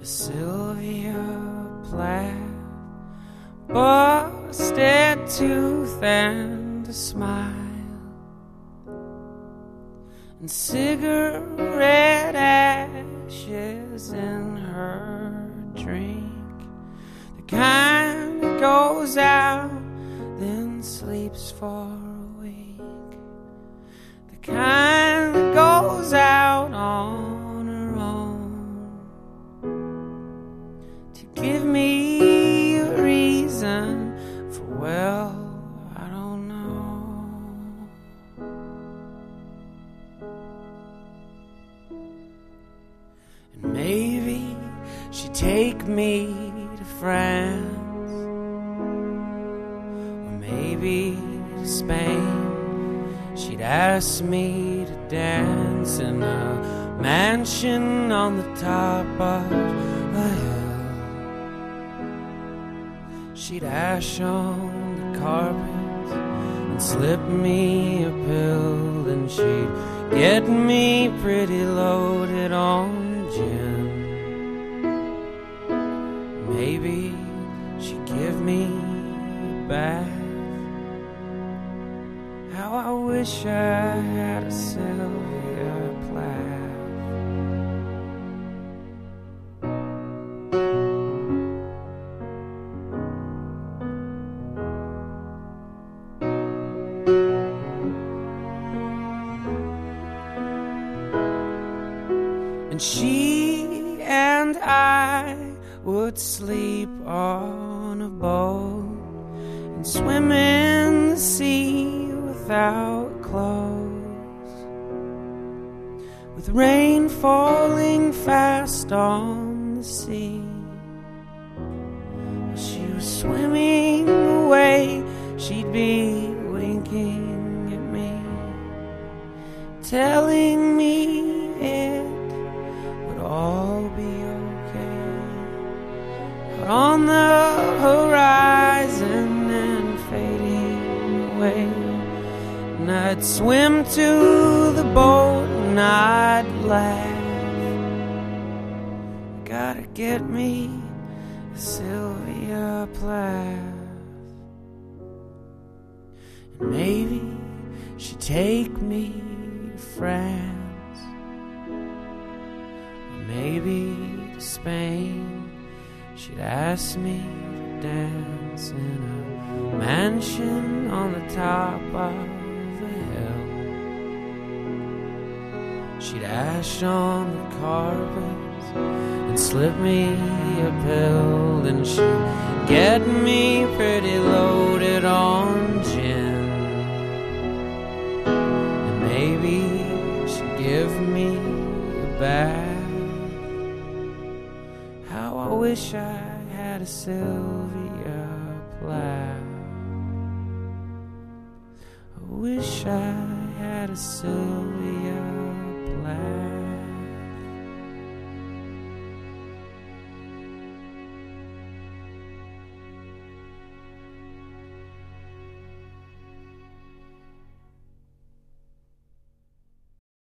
Sylvia Plath, busted tooth and a smile, and cigarette ashes in her drink, the kind that goes out then sleeps for a week, the kind that goes out on her own. Give me a reason for, well, I don't know. And maybe she'd take me to France, or maybe to Spain. She'd ask me to dance in a mansion on the top of a hill. She'd ash on the carpet and slip me a pill, and she'd get me pretty loaded on gin. Maybe she'd give me a bath. How I wish I had a Sylvia Plath. And she and I would sleep on a boat and swim in the sea without clothes, with rain falling fast on the sea. While she was swimming away, she'd be winking at me, telling me it all be okay. But on the horizon and fading away, and I'd swim to the boat and I'd laugh. Gotta get me a Sylvia Plath. And maybe she'd take me to France, maybe to Spain. She'd ask me to dance in a mansion on the top of a hill. She'd ash on the carpet and slip me a pill, and she'd get me pretty loaded on gin. And maybe she'd give me a bath. How I wish I had a Sylvia Plath. I wish I had a Sylvia Plath.